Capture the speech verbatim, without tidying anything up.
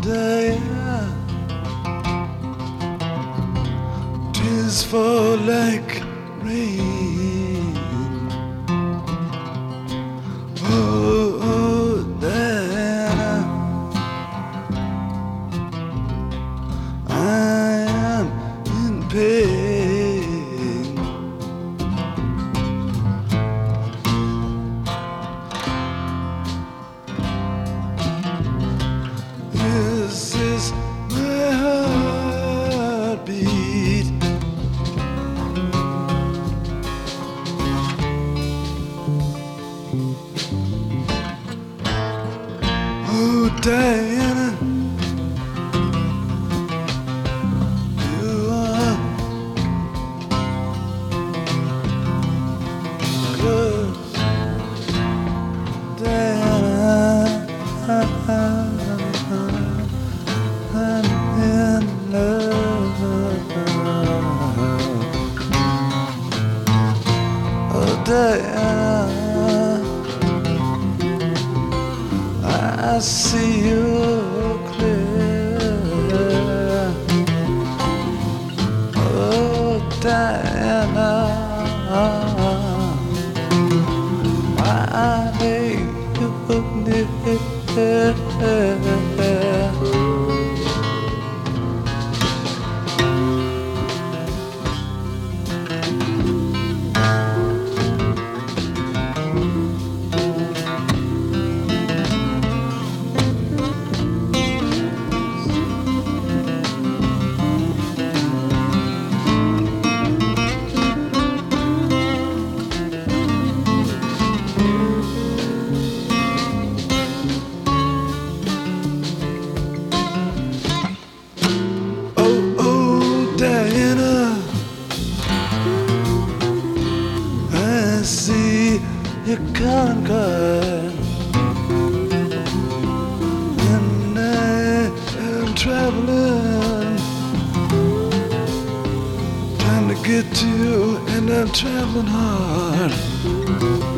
Diana, tears fall like rain. Oh, oh, Diana, I am in pain. This is my heartbeat. Oh, Diana, you are good, Diana. I'm in love. Oh, Diana, I see you clear. Oh, Diana, I need you near. Diana, I see you conquer, and I am traveling. Time to get to you, and I'm traveling hard.